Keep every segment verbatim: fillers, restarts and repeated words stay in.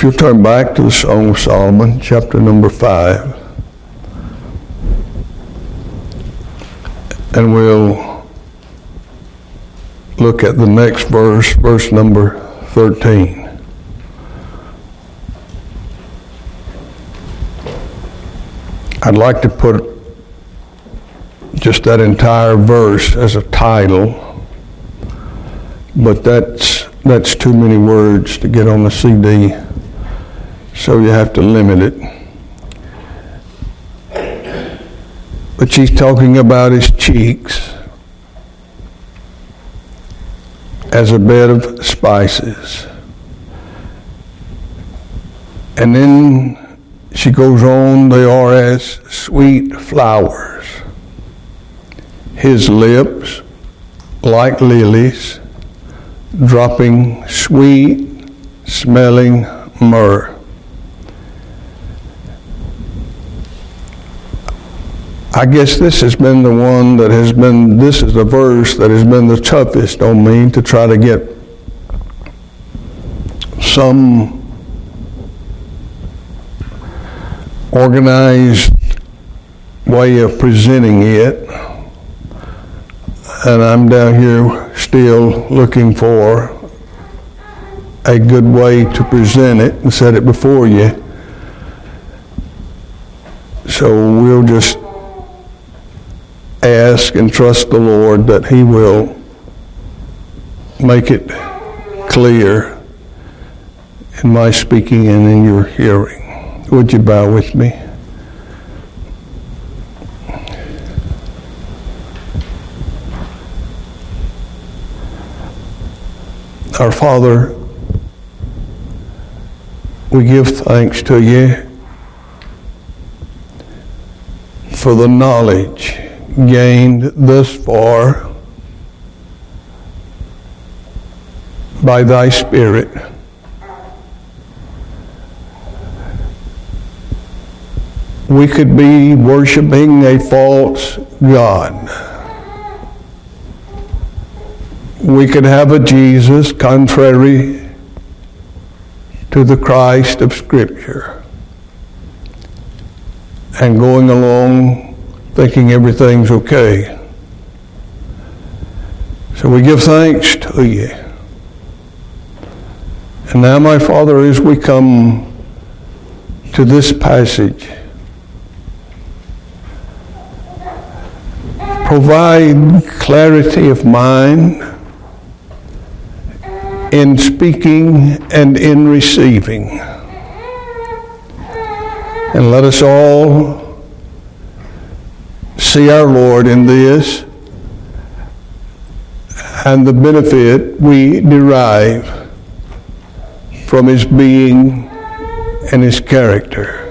If you'll turn back to the Song of Solomon, chapter number five, and we'll look at the next verse, verse number thirteen. I'd like to put just that entire verse as a title, but that's that's too many words to get on the C D, so you have to limit it. But she's talking about his cheeks as a bed of spices. And then she goes on, they are as sweet flowers. His lips like lilies, dropping sweet smelling myrrh. I guess this has been the one that has been, this is the verse that has been the toughest on me to try to get some organized way of presenting it. And I'm down here still looking for a good way to present it and set it before you. So we'll just ask and trust the Lord that He will make it clear in my speaking and in your hearing. Would you bow with me? Our Father, we give thanks to you for the knowledge gained thus far by thy Spirit. We could be worshiping a false God. We could have a Jesus contrary to the Christ of Scripture, and going along thinking everything's okay. So we give thanks to you. And now, my Father, as we come to this passage, provide clarity of mind in speaking and in receiving. And let us all see our Lord in this and the benefit we derive from His being and His character.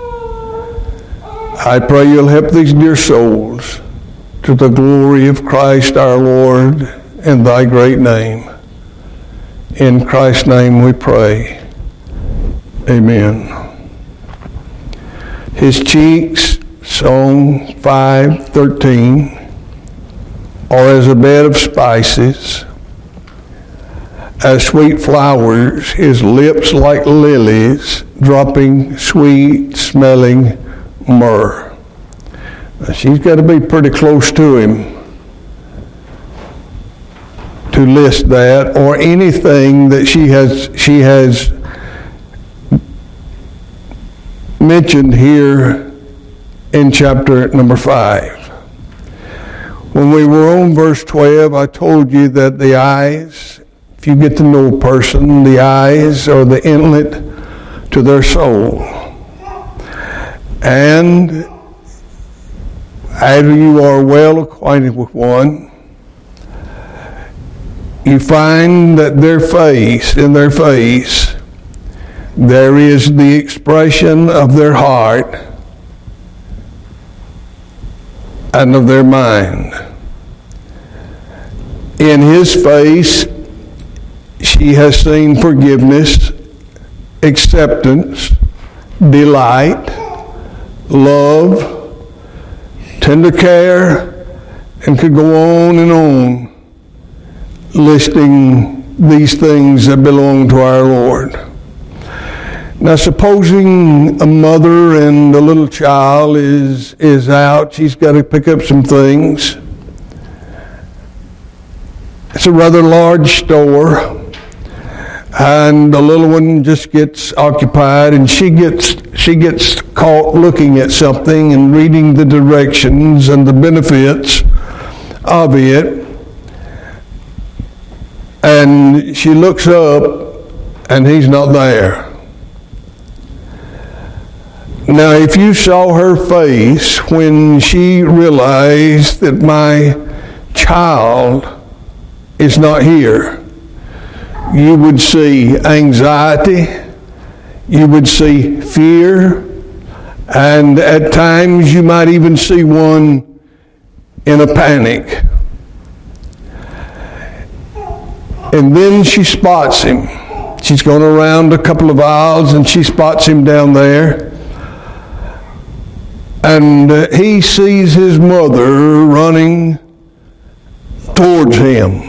I pray you'll help these dear souls to the glory of Christ our Lord in thy great name. In Christ's name we pray. Amen. His cheeks, Song five thirteen, are as a bed of spices, as sweet flowers, his lips like lilies, dropping sweet smelling myrrh. Now, she's got to be pretty close to him to list that, or anything that she has she has mentioned here in chapter number five. When we were on verse twelve, I told you that the eyes, if you get to know a person, the eyes are the inlet to their soul. And after you are well acquainted with one, you find that their face, in their face, there is the expression of their heart and of their mind. In his face, she has seen forgiveness, acceptance, delight, love, tender care, and could go on and on listing these things that belong to our Lord. Now, supposing a mother and a little child is is out, she's got to pick up some things. It's a rather large store, and the little one just gets occupied, and she gets she gets caught looking at something and reading the directions and the benefits of it. And she looks up, and he's not there. Now, if you saw her face when she realized that my child is not here, you would see anxiety, you would see fear, and at times you might even see one in a panic. And then she spots him. She's going around a couple of aisles and she spots him down there. And uh, he sees his mother running towards him.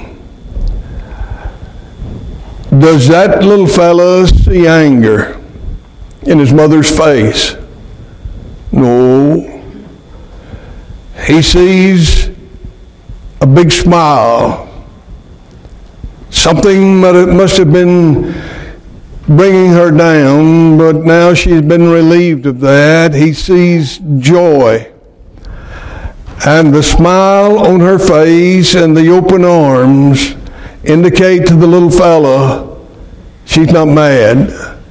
Does that little fella see anger in his mother's face? No. He sees a big smile. Something must have been bringing her down, but now she's been relieved of that. He sees joy. And the smile on her face and the open arms indicate to the little fella she's not mad.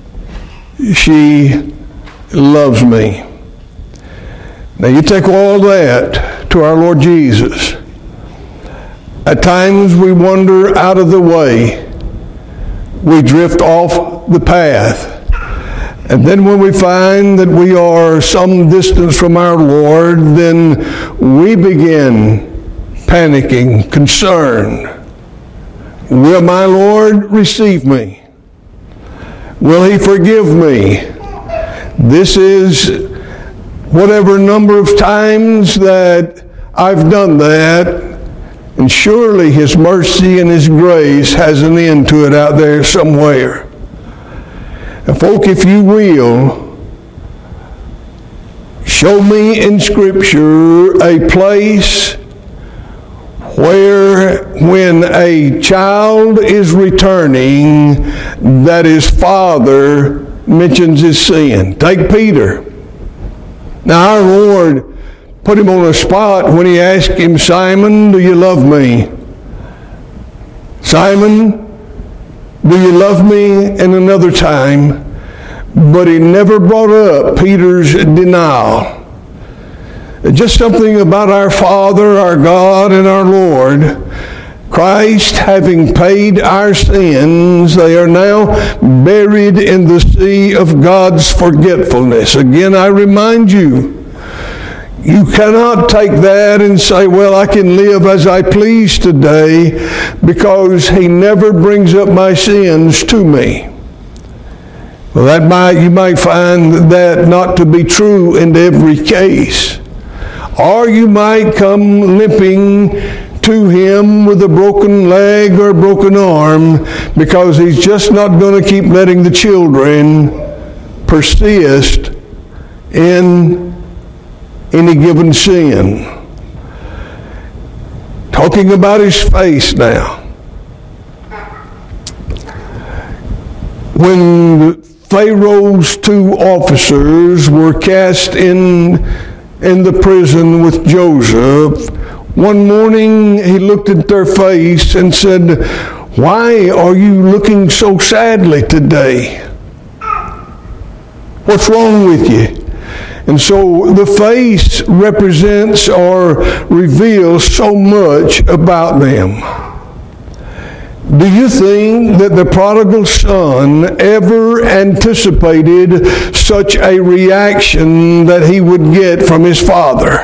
She loves me. Now you take all that to our Lord Jesus. At times we wander out of the way. We drift off the path. And then when we find that we are some distance from our Lord, then we begin panicking, concerned. Will my Lord receive me? Will he forgive me? This is whatever number of times that I've done that, and surely his mercy and his grace has an end to it out there somewhere. And folk, if you will, show me in Scripture a place where when a child is returning, that his father mentions his sin. Take Peter. Now our Lord put him on a spot when he asked him, Simon, do you love me? Simon, do you love me? And another time. But he never brought up Peter's denial. Just something about our Father, our God, and our Lord. Christ, having paid our sins, they are now buried in the sea of God's forgetfulness. Again, I remind you, you cannot take that and say, well, I can live as I please today because he never brings up my sins to me. Well, that might, you might find that not to be true in every case. Or you might come limping to him with a broken leg or a broken arm because he's just not going to keep letting the children persist in any given sin. Talking about his face now. When Pharaoh's two officers were cast in, in the prison with Joseph, one morning he looked at their face and said, why are you looking so sadly today? What's wrong with you? And so the face represents or reveals so much about them. Do you think that the prodigal son ever anticipated such a reaction that he would get from his father?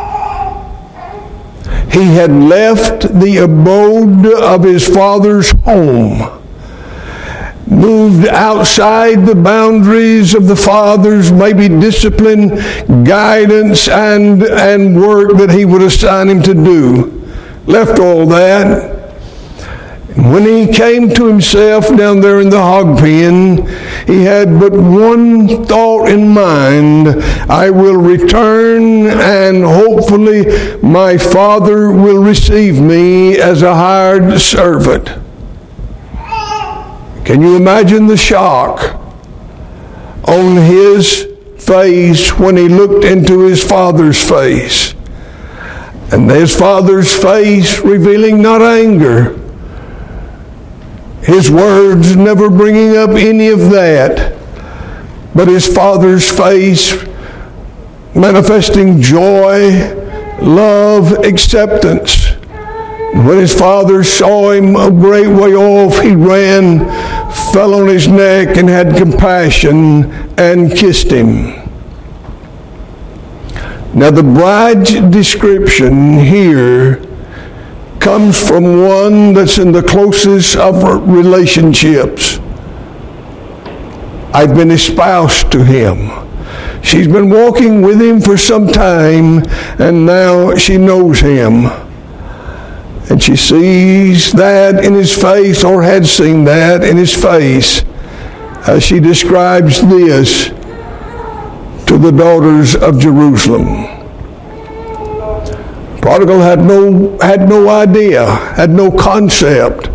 He had left the abode of his father's home, moved outside the boundaries of the father's maybe discipline, guidance, and, and work that he would assign him to do. Left all that. When he came to himself down there in the hog pen, he had but one thought in mind: I will return, and hopefully my Father will receive me as a hired servant. Can you imagine the shock on his face when he looked into his Father's face? And his Father's face revealing not anger, his words never bringing up any of that, but his Father's face manifesting joy, love, acceptance. When his father saw him a great way off, he ran, fell on his neck, and had compassion and kissed him. Now the bride's description here comes from one that's in the closest of relationships. I've been espoused to him. She's been walking with him for some time, and now she knows him. And she sees that in his face, or had seen that in his face, as she describes this to the daughters of Jerusalem. Prodigal had no had no idea, had no concept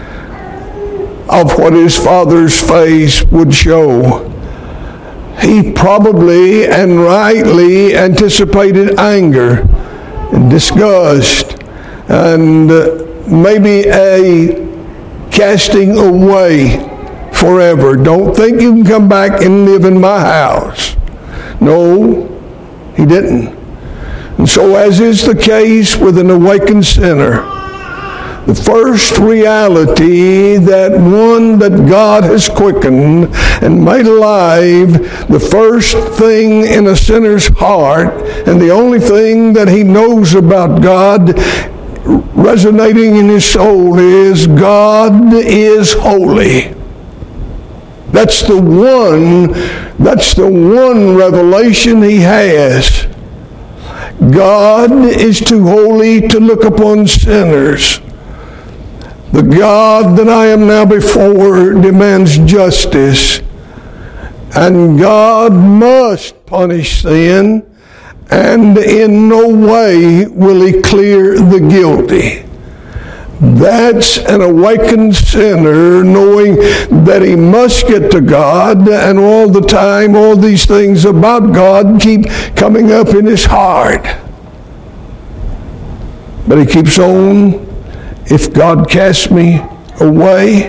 of what his father's face would show. He probably and rightly anticipated anger and disgust and maybe a casting away forever. Don't think you can come back and live in my house. No, he didn't. And so, as is the case with an awakened sinner, the first reality, that one that God has quickened and made alive, the first thing in a sinner's heart, and the only thing that he knows about God resonating in his soul, is God is holy. That's the one, that's the one revelation he has. God is too holy to look upon sinners. The God that I am now before demands justice, and God must punish sin, and in no way will he clear the guilty. That's an awakened sinner, knowing that he must get to God, and all the time all these things about God keep coming up in his heart. But he keeps on: if God casts me away,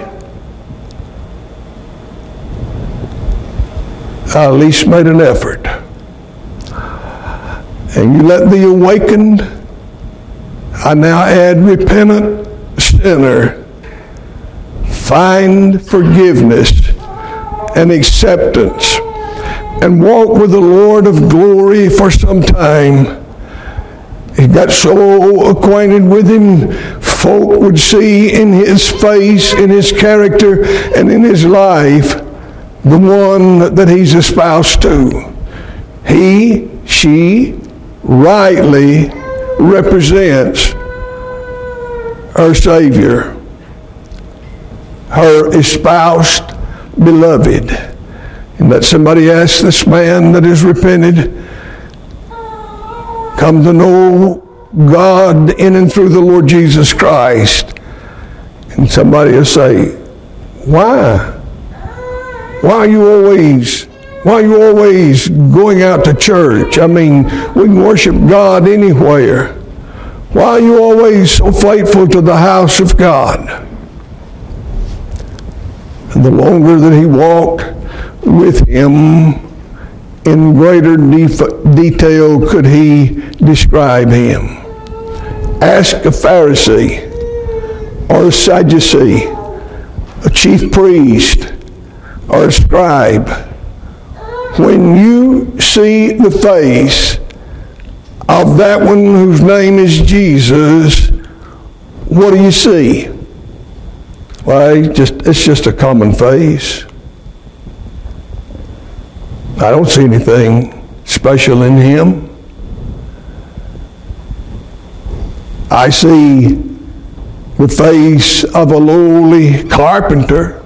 I at least made an effort. And you let the awakened, I now add repentant sinner, find forgiveness and acceptance and walk with the Lord of glory for some time. He got so acquainted with him, folk would see in his face, in his character, and in his life the one that he's espoused to. He, she, rightly represents her Savior, her espoused beloved. And that somebody asks this man that has repented, come to know God in and through the Lord Jesus Christ, and somebody will say, why? Why are you always, why are you always going out to church? I mean, we can worship God anywhere. Why are you always so faithful to the house of God? And the longer that he walked with him, in greater def- detail could he describe him. Ask a Pharisee or a Sadducee, a chief priest or a scribe. When you see the face of that one whose name is Jesus, what do you see? Well, just, it's just a common face. I don't see anything special in him. I see the face of a lowly carpenter.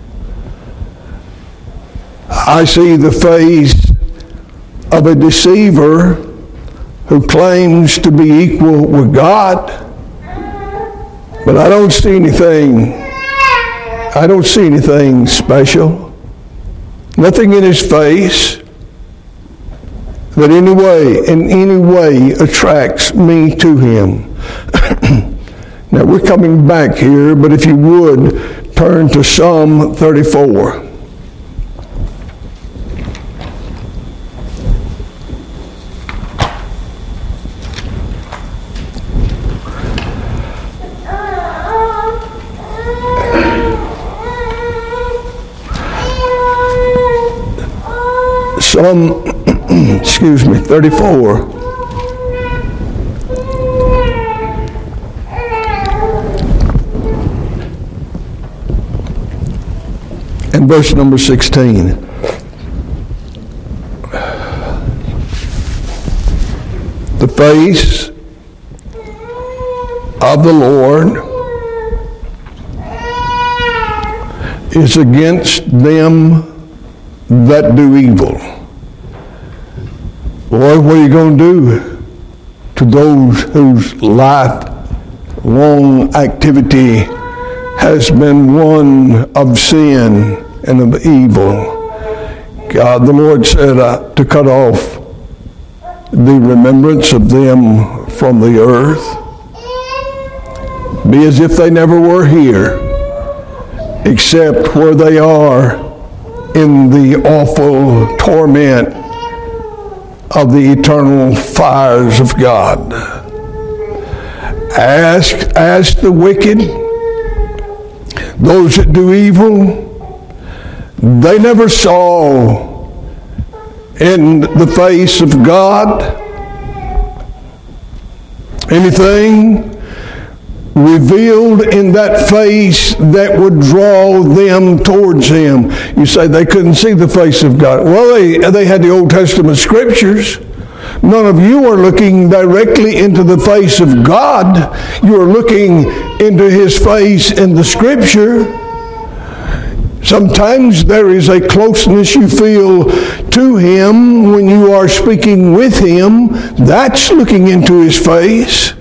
I see the face of a deceiver who claims to be equal with God. But I don't see anything, I don't see anything special. Nothing in his face that any way, in any way attracts me to him. Now we're coming back here, but if you would, turn to Psalm thirty-four. Psalm, excuse me, thirty-four. And verse number sixteen. The face of the Lord is against them that do evil. Lord, what are you going to do to those whose lifelong activity has been one of sin and of evil? God, the Lord said uh, to cut off the remembrance of them from the earth. Be as if they never were here, except where they are in the awful torment of the eternal fires of God. Ask, ask the wicked, those that do evil, they never saw in the face of God anything revealed in that face that would draw them towards him. You say they couldn't see the face of God. Well, they, they had the Old Testament scriptures. None of you are looking directly into the face of God. You are looking into his face in the scripture. Sometimes there is a closeness you feel to him when you are speaking with him. That's looking into his face.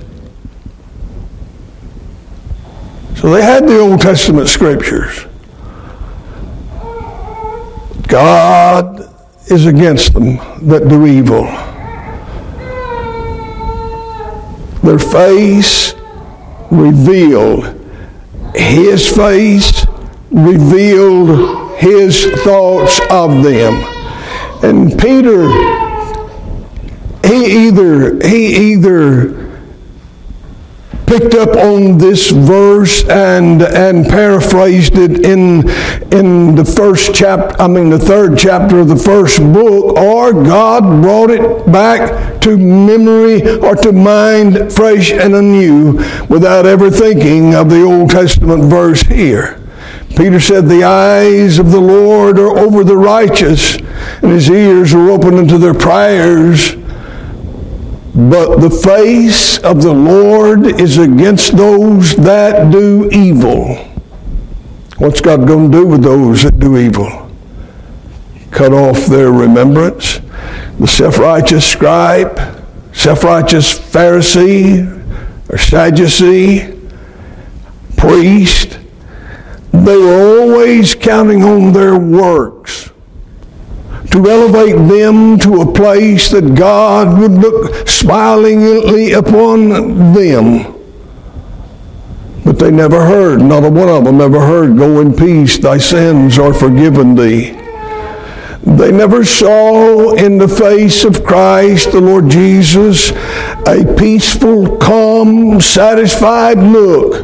So they had the Old Testament scriptures. God is against them that do evil. Their face revealed his face, revealed his thoughts of them. And Peter, he either, he either picked up on this verse and and paraphrased it in in the first chapter, I mean the third chapter of the first book, or God brought it back to memory or to mind fresh and anew without ever thinking of the Old Testament verse here. Peter said, the eyes of the Lord are over the righteous, and his ears are open unto their prayers. But the face of the Lord is against those that do evil. What's God going to do with those that do evil? Cut off their remembrance. The self-righteous scribe, self-righteous Pharisee, or Sadducee, priest, they were always counting on their works to elevate them to a place that God would look smilingly upon them. But they never heard, not a one of them ever heard, go in peace, thy sins are forgiven thee. They never saw in the face of Christ, the Lord Jesus, a peaceful, calm, satisfied look.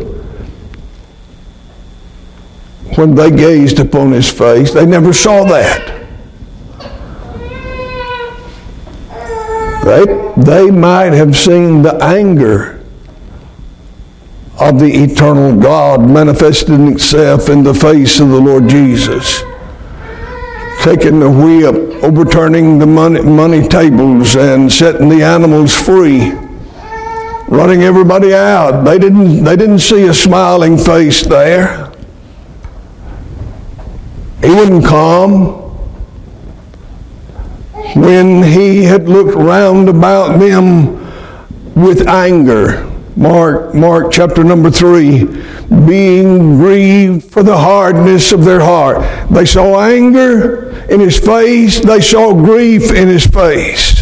When they gazed upon his face, they never saw that. They, they might have seen the anger of the eternal God manifesting itself in the face of the Lord Jesus. Taking the whip, overturning the money, money tables, and setting the animals free. running everybody out. They didn't, they didn't see a smiling face there. He wouldn't come. When he had looked round about them with anger, Mark, Mark chapter number three, being grieved for the hardness of their heart. They saw anger in his face. They saw grief in his face.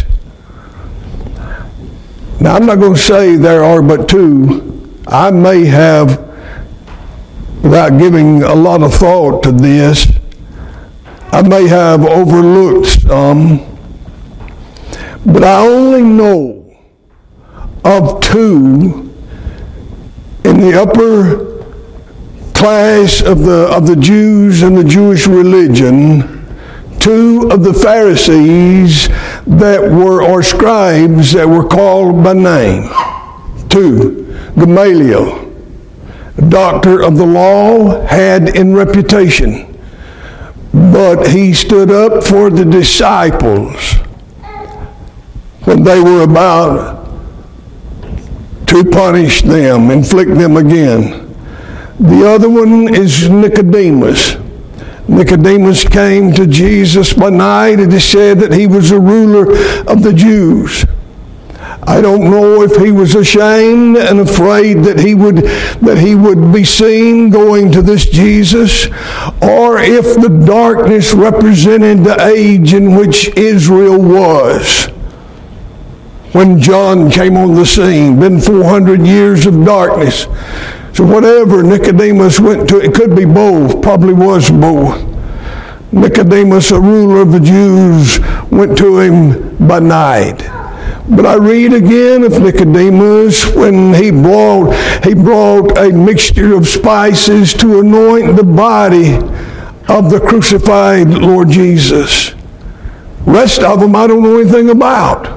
Now, I'm not going to say there are but two. I may have, without giving a lot of thought to this, I may have overlooked some. But I only know of two in the upper class of the of the Jews and the Jewish religion, two of the Pharisees that were, or scribes that were called by name. Two. Gamaliel, a doctor of the law, had in reputation, but he stood up for the disciples when they were about to punish them, inflict them again. The other one is Nicodemus. Nicodemus came to Jesus by night, and it said that he was a ruler of the Jews. I don't know if he was ashamed and afraid that he would that he would be seen going to this Jesus, or if the darkness represented the age in which Israel was when John came on the scene. Been four hundred years of darkness. So whatever Nicodemus went to, it could be both, probably was both. Nicodemus, a ruler of the Jews, went to him by night. But I read again of Nicodemus when he brought, he brought a mixture of spices to anoint the body of the crucified Lord Jesus. Rest of them I don't know anything about.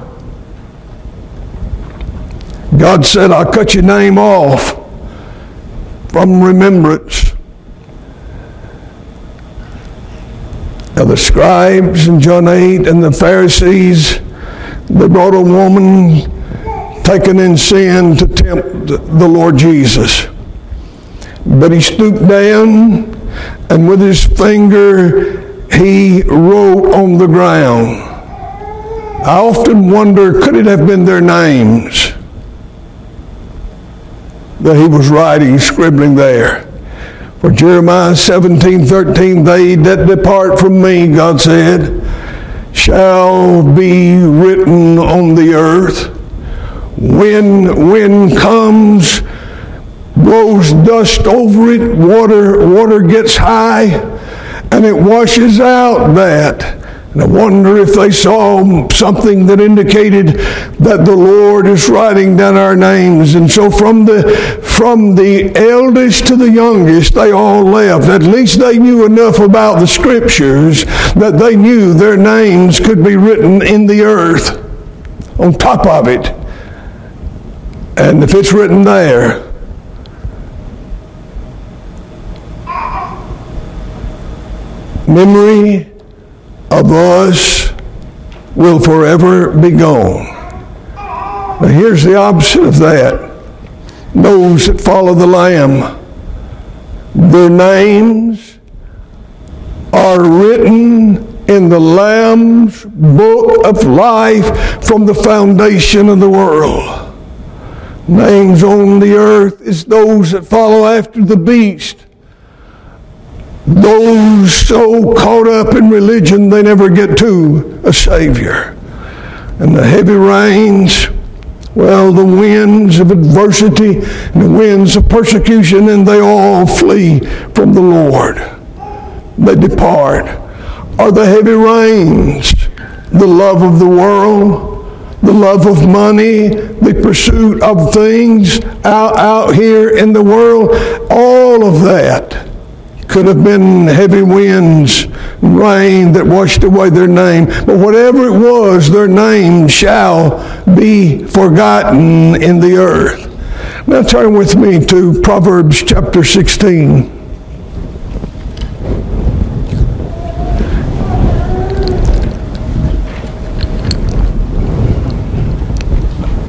God said, I'll cut your name off from remembrance. Now the scribes in John eight and the Pharisees, they brought a woman taken in sin to tempt the Lord Jesus. But he stooped down and with his finger he wrote on the ground. I often wonder, could it have been their names that he was writing, scribbling there? For Jeremiah seventeen thirteen, they that depart from me, God said, shall be written on the earth. When wind comes, blows dust over it, water, water gets high, and it washes out that. And I wonder if they saw something that indicated that the Lord is writing down our names. And so from the from the eldest to the youngest, they all left. At least they knew enough about the Scriptures that they knew their names could be written in the earth on top of it. And if it's written there, memory of us will forever be gone. Now here's the opposite of that. Those that follow the Lamb, their names are written in the Lamb's book of life from the foundation of the world. Names on the earth is those that follow after the beast. Those so caught up in religion they never get to a Savior. And the heavy rains, well, the winds of adversity and the winds of persecution, and they all flee from the Lord. They depart. Or the heavy rains, the love of the world, the love of money, the pursuit of things out, out here in the world, all of that could have been heavy winds, rain that washed away their name. But whatever it was, their name shall be forgotten in the earth. Now turn with me to Proverbs chapter sixteen.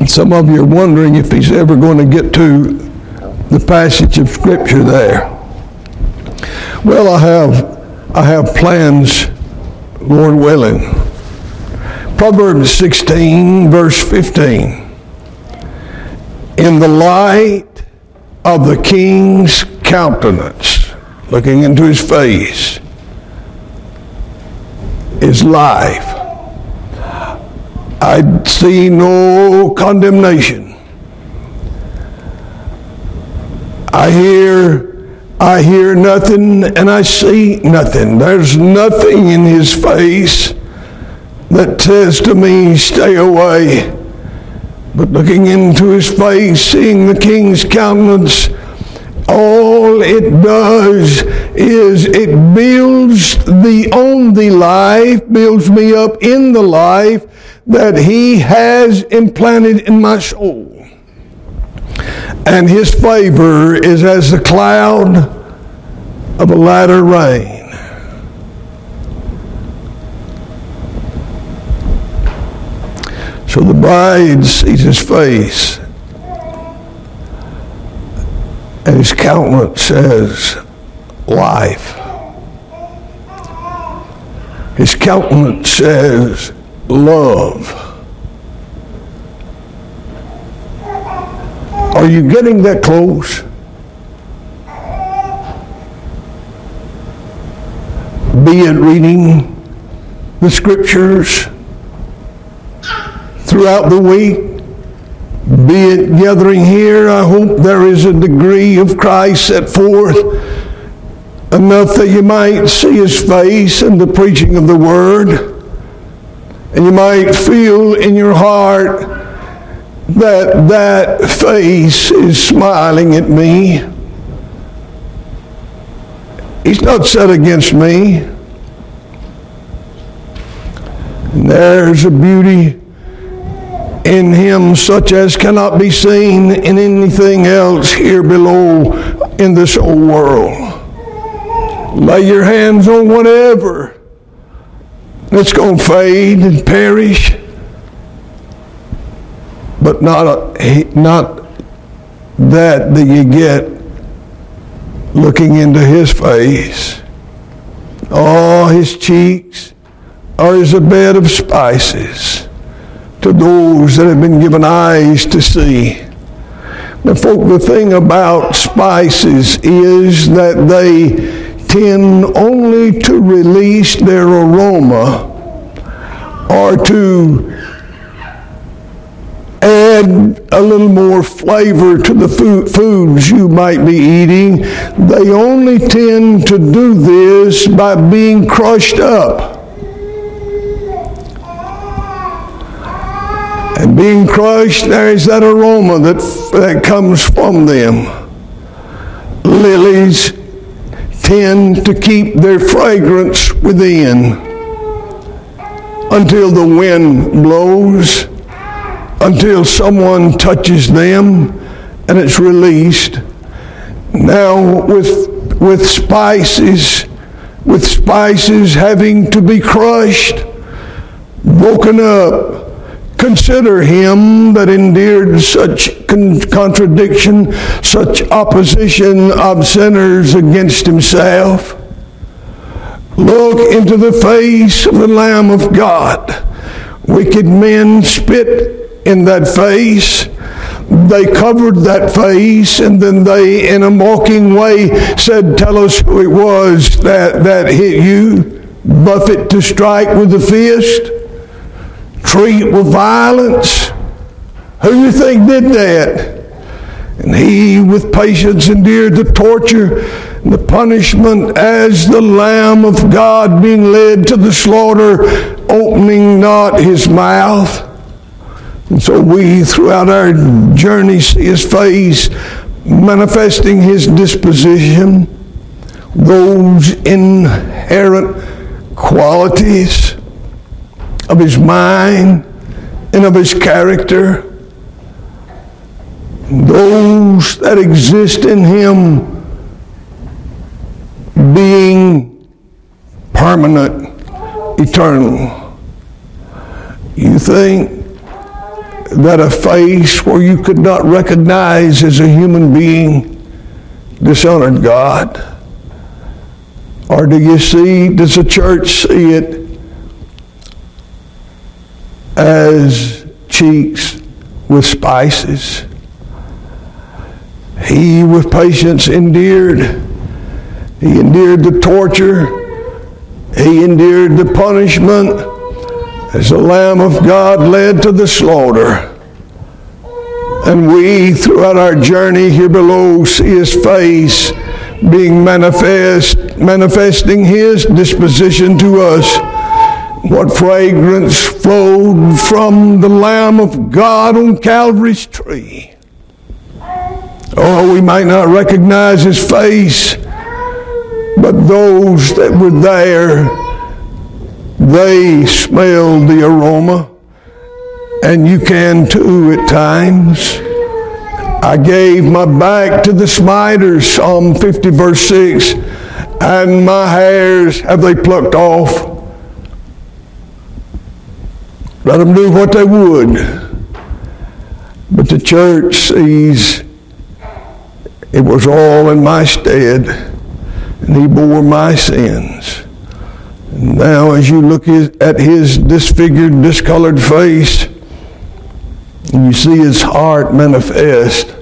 Some of you are wondering if he's ever going to get to the passage of Scripture there. Well, I have, I have plans, Lord willing. Proverbs sixteen, verse fifteen. In the light of the king's countenance, looking into his face, is life. I see no condemnation. I hear, I hear nothing and I see nothing. There's nothing in his face that says to me, stay away. But looking into his face, seeing the king's countenance, all it does is it builds the on the life, builds me up in the life that he has implanted in my soul. And his favor is as the cloud of a latter rain. So the bride sees his face, and his countenance says, life. His countenance says, love. Are you getting that close? Be it reading the Scriptures throughout the week, be it gathering here. I hope there is a degree of Christ set forth, enough that you might see his face in the preaching of the Word, and you might feel in your heart that that face is smiling at me. He's not set against me. And there's a beauty in him such as cannot be seen in anything else here below in this old world. Lay your hands on whatever that's going to fade and perish, but not a, not that that you get looking into his face. Oh, his cheeks are as a bed of spices to those that have been given eyes to see. Now, folk, the thing about spices is that they tend only to release their aroma or to add a little more flavor to the food, foods you might be eating. They only tend to do this by being crushed up. And being crushed, there is that aroma that, that comes from them. Lilies tend to keep their fragrance within until the wind blows, until someone touches them and it's released. Now with, with spices, with spices having to be crushed, broken up, consider him that endured such con- contradiction, such opposition of sinners against himself. Look into the face of the Lamb of God. Wicked men spit in that face. They covered that face, and then they, in a mocking way, said, tell us who it was that, that hit you. Buffet to strike with the fist. Treat with violence. Who do you think did that? And he with patience endured the torture and the punishment as the Lamb of God being led to the slaughter, opening not his mouth. And so we throughout our journey see his face manifesting his disposition, those inherent qualities of his mind and of his character, those that exist in him being permanent, eternal. You think that a face where you could not recognize as a human being dishonored God? Or do you see, does the church see it as cheeks with spices? He with patience endured. He endured the torture. He endured the punishment as the Lamb of God led to the slaughter. And we, throughout our journey here below, see His face being manifest, manifesting His disposition to us. What fragrance flowed from the Lamb of God on Calvary's tree. Oh, we might not recognize His face, but those that were there, they smelled the aroma, and you can too at times. I gave my back to the smiters, Psalm fifty verse six, and my hairs have they plucked off. Let them do what they would. But the church sees it was all in my stead, and He bore my sins. And now as you look at His disfigured, discolored face, and you see His heart manifest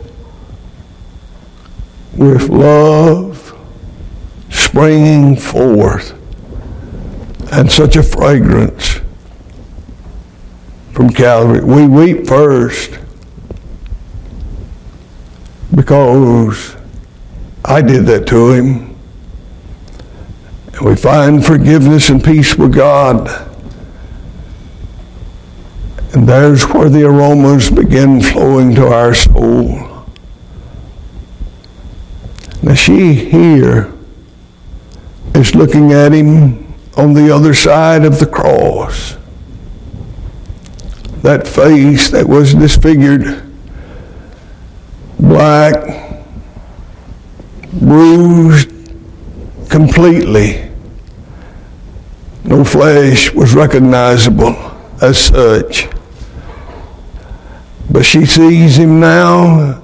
with love springing forth, and such a fragrance from Calvary. We weep first because I did that to Him. And we find forgiveness and peace with God. And there's where the aromas begin flowing to our soul. Now she here is looking at Him on the other side of the cross. That face that was disfigured, black, bruised completely. No flesh was recognizable as such. But she sees Him now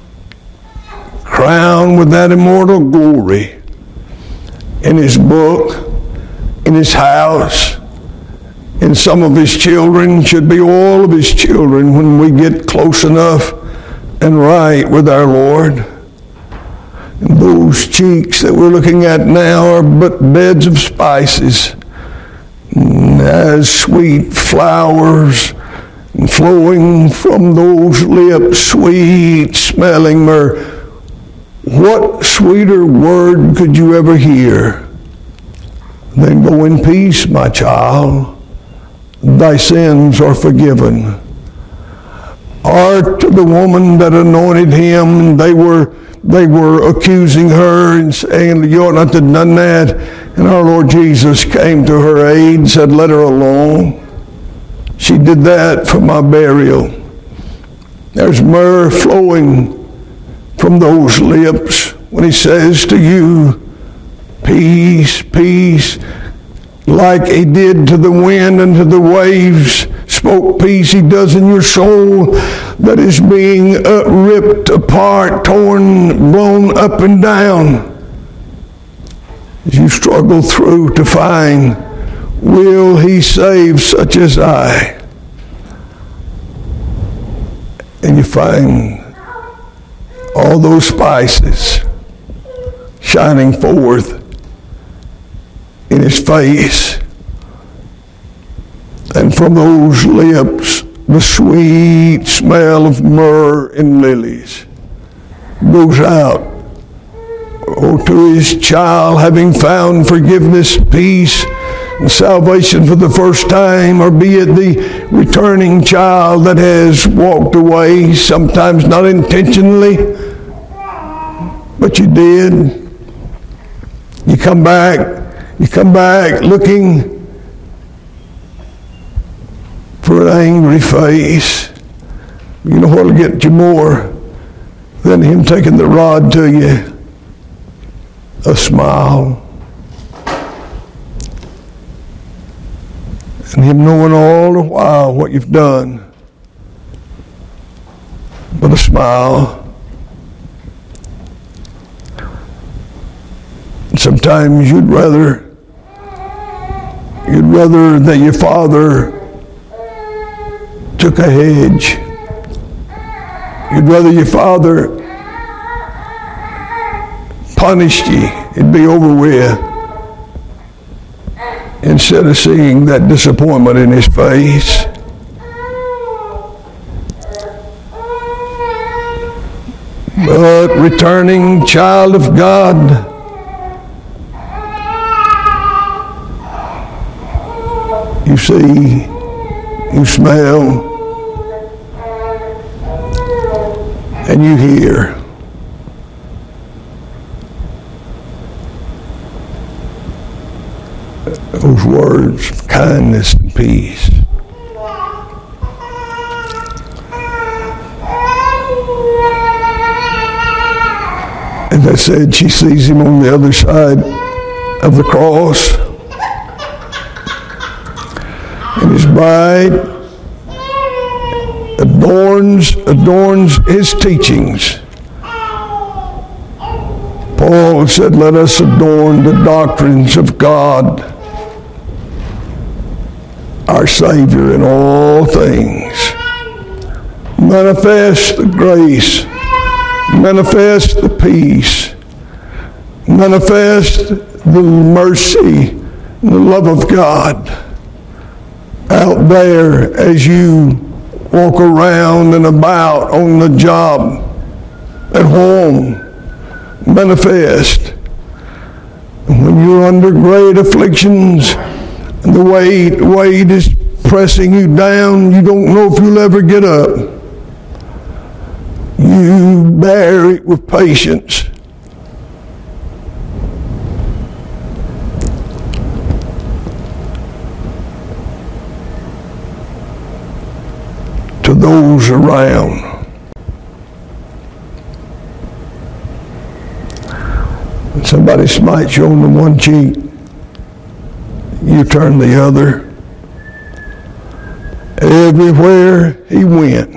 crowned with that immortal glory in His book, in His house, in some of His children, should be all of His children when we get close enough and right with our Lord. And those cheeks that we're looking at now are but beds of spices, as sweet flowers flowing from those lips, sweet smelling myrrh. What sweeter word could you ever hear than go in peace, my child? Thy sins are forgiven. Or to the woman that anointed Him, they were they were accusing her and saying, you ought not to have done that. And our Lord Jesus came to her aid and said, let her alone. She did that for my burial. There's myrrh flowing from those lips when He says to you, peace, peace, like He did to the wind and to the waves, spoke peace. He does in your soul that is being uh, ripped apart, torn, blown up and down. As you struggle through to find, will He save such as I? And you find all those spices shining forth in His face, and from those lips the sweet smell of myrrh and lilies goes out. Oh, to His child, having found forgiveness, peace, and salvation for the first time, or be it the returning child that has walked away, sometimes not intentionally, but you did. You come back, you come back looking for an angry face. You know what'll get you more than Him taking the rod to you? A smile. And Him knowing all the while what you've done. with a smile. Sometimes you'd rather, you'd rather that your father took a hedge. You'd rather your father punished you. It'd be over with. Instead of seeing that disappointment in his face. But returning child of God, you see, you smell, and you hear. Those words of kindness and peace. As I said, she sees him on the other side of the cross. And his bride adorns, adorns his teachings. Paul said, let us adorn the doctrines of God, our Savior in all things. Manifest the grace, manifest the peace, manifest the mercy and the love of God out there as you walk around and about on the job, at home. Manifest. And when you're under great afflictions and the weight, weight is pressing you down, you don't know if you'll ever get up. You bear it with patience. To those around. When somebody smites you on the one cheek, you turn the other. Everywhere he went,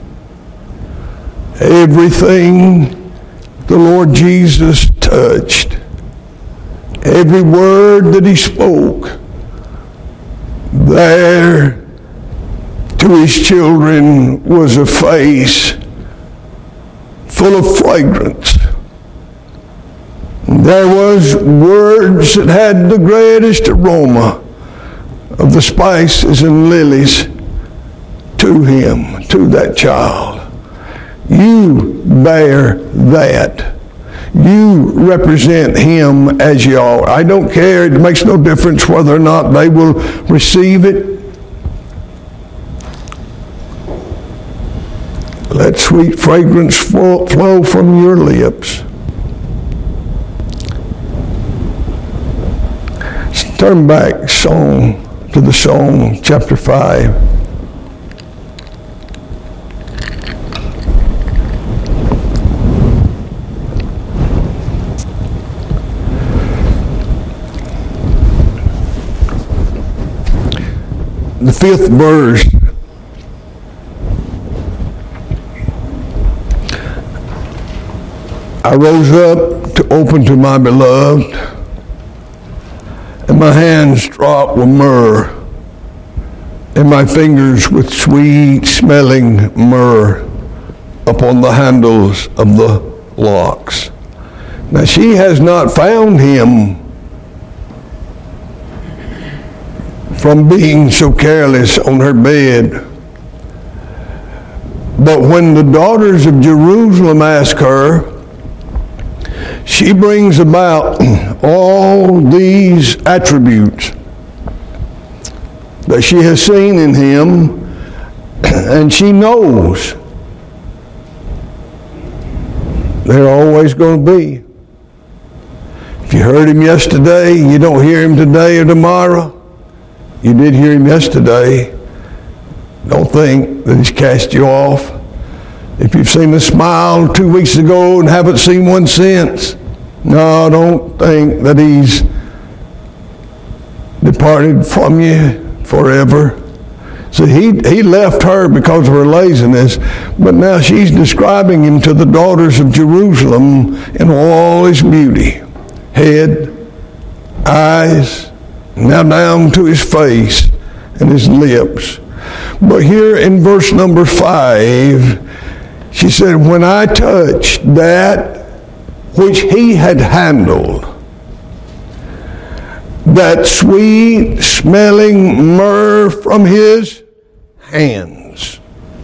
everything the Lord Jesus touched, every word that he spoke, there to his children was a face full of fragrance. There was words that had the greatest aroma of the spices and lilies to him, to that child. You bear that. You represent him as you are. I don't care. It makes no difference whether or not they will receive it. Let sweet fragrance flow from your lips. Turn back song to the song, chapter five. The fifth verse. I rose up to open to my beloved, and my hands dropped with myrrh, and my fingers with sweet-smelling myrrh upon the handles of the locks. Now she has not found him from being so careless on her bed. But when the daughters of Jerusalem ask her, she brings about all these attributes that she has seen in him, and she knows they're always going to be. If you heard him yesterday, you don't hear him today or tomorrow. You did hear him yesterday. Don't think that he's cast you off. If you've seen a smile two weeks ago and haven't seen one since, no, don't think that he's departed from you forever. So he, he left her because of her laziness, but now she's describing him to the daughters of Jerusalem in all his beauty. Head, eyes, now down to his face and his lips. But here in verse number five, she said, when I touched that which he had handled, that sweet smelling myrrh from his hands,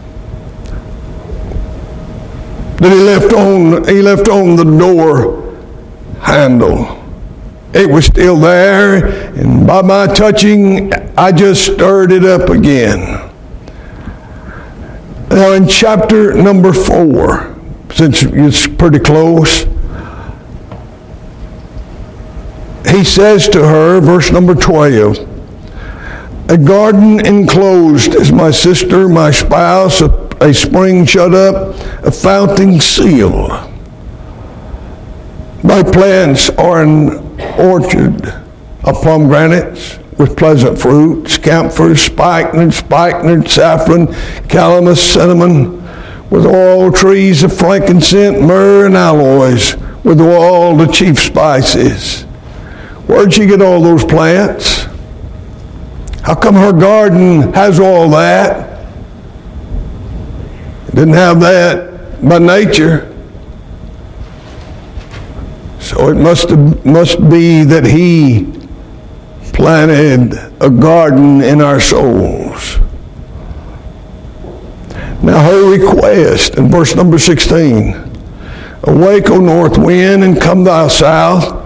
that he left on, he left on the door handle. It was still there, and by my touching, I just stirred it up again. Now in chapter number four, since it's pretty close, he says to her, verse number twelve, a garden enclosed is my sister, my spouse, a, a spring shut up, a fountain sealed. My plants are an orchard of pomegranates with pleasant fruits, camphor, spikenard, spikenard, saffron, calamus, cinnamon, with all trees of frankincense, myrrh, and aloes, with all the chief spices. Where'd she get all those plants? How come her garden has all that? Didn't have that by nature. So it must have, must be that he planted a garden in our souls. Now her request in verse number sixteen, awake, O north wind, and come thou south,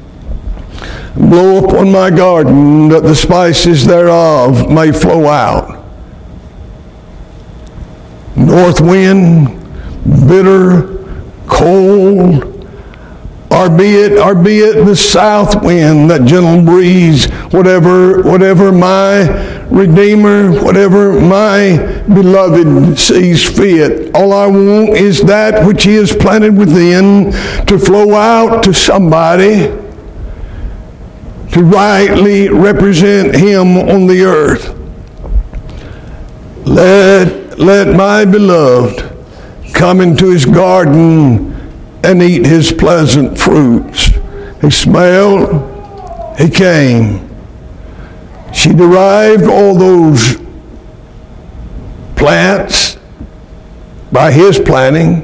blow upon my garden, that the spices thereof may flow out. North wind, bitter, cold, Albeit, albeit the south wind, that gentle breeze, whatever, whatever my Redeemer, whatever my beloved sees fit. All I want is that which he has planted within to flow out to somebody to rightly represent him on the earth. Let, let my beloved come into his garden and eat his pleasant fruits. He smelled, he came. She derived all those plants by his planting.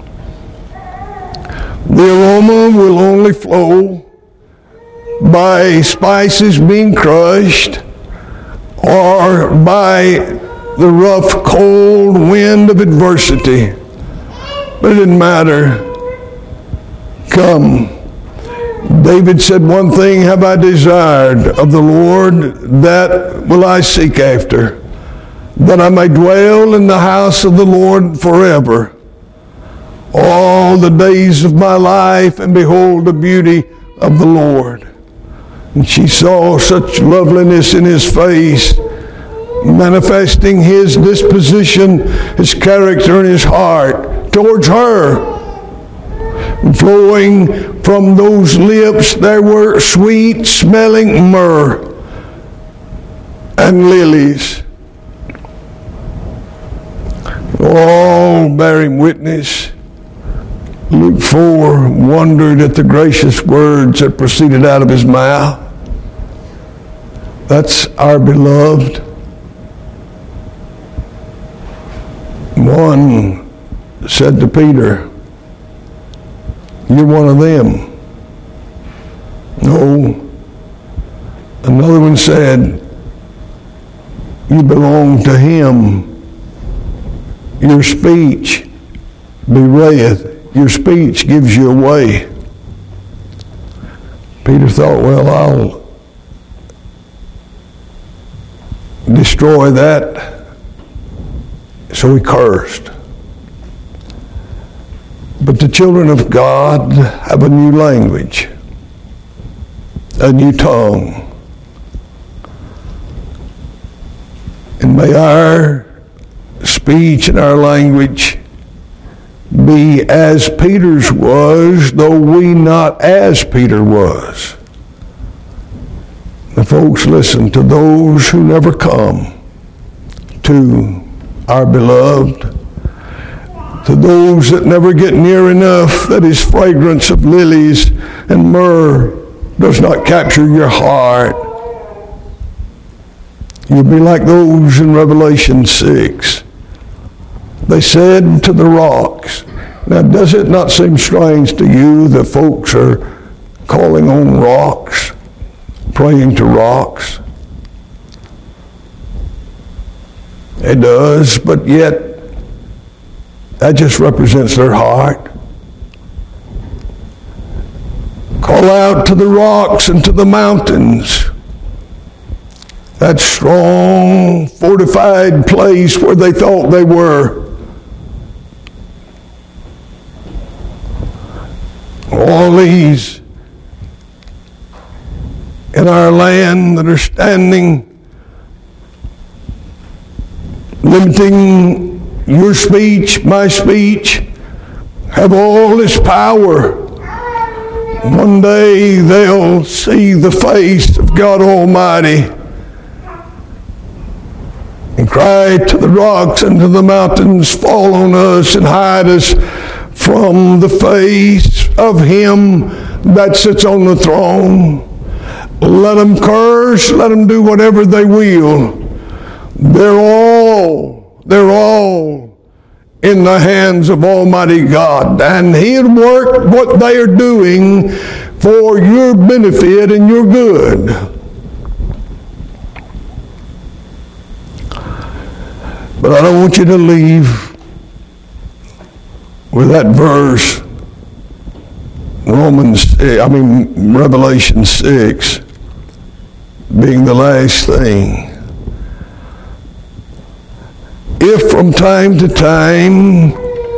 The aroma will only flow by spices being crushed or by the rough, cold wind of adversity. But it didn't matter. Come. David said, one thing have I desired of the Lord, that will I seek after, that I may dwell in the house of the Lord forever, all the days of my life, and behold the beauty of the Lord. And she saw such loveliness in his face, manifesting his disposition, his character, and his heart towards her. Flowing from those lips there were sweet smelling myrrh and lilies, all bearing witness. Luke four wondered at the gracious words that proceeded out of his mouth. That's our beloved. One said to Peter, you're one of them. No. Another one said, you belong to him. Your speech bewrayeth. Your speech gives you away. Peter thought, well, I'll destroy that. So he cursed. But the children of God have a new language, a new tongue. And may our speech and our language be as Peter's was, though we not as Peter was. The folks, listen, to those who never come, to our beloved, to those that never get near enough, that his fragrance of lilies and myrrh does not capture your heart. You'll be like those in Revelation six. They said to the rocks. Now, does it not seem strange to you that folks are calling on rocks, praying to rocks? It does, but yet that just represents their heart. Call out to the rocks and to the mountains. That strong, fortified place where they thought they were. All these in our land that are standing, limiting your speech, my speech, have all this power. One day they'll see the face of God Almighty and cry to the rocks and to the mountains, fall on us and hide us from the face of him that sits on the throne. Let them curse, let them do whatever they will. They're all, they're all in the hands of Almighty God. And he'll work what they are doing for your benefit and your good. But I don't want you to leave with that verse, Romans, I mean Revelation six, being the last thing. If from time to time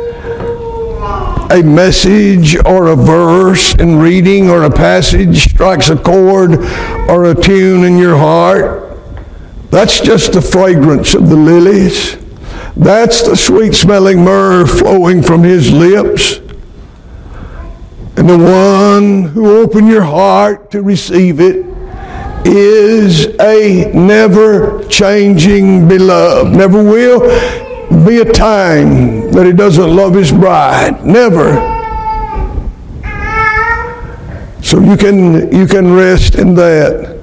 a message or a verse in reading or a passage strikes a chord or a tune in your heart, that's just the fragrance of the lilies. That's the sweet-smelling myrrh flowing from his lips. And the one who opened your heart to receive it is a never-changing beloved. Never will be a time that he doesn't love his bride. Never. So you can, you can rest in that.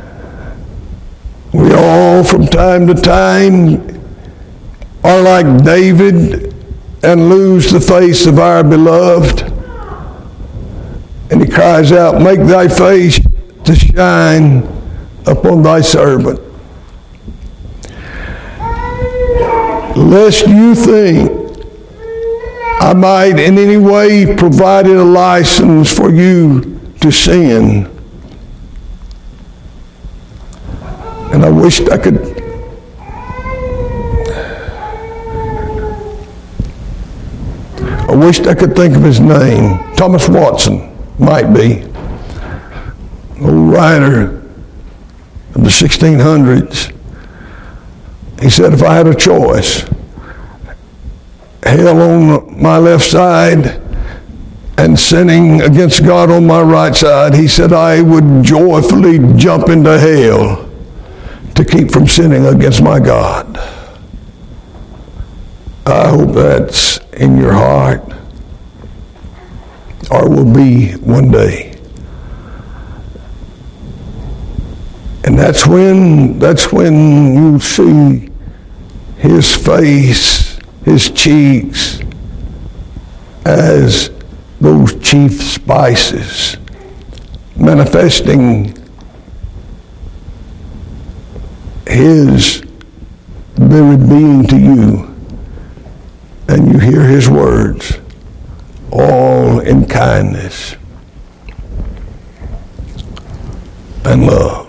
We all, from time to time, are like David and lose the face of our beloved. And he cries out, make thy face to shine upon thy servant. Lest you think I might in any way provided a license for you to sin. And I wished I could I wished I could think of his name. Thomas Watson, might be. Old writer of the sixteen hundreds. He said, if I had a choice, hell on my left side and sinning against God on my right side, he said, I would joyfully jump into hell to keep from sinning against my God. I hope that's in your heart, or will be one day. And that's when that's when you'll see his face, his cheeks, as those chief spices, manifesting his very being to you. And you hear his words, all in kindness and love.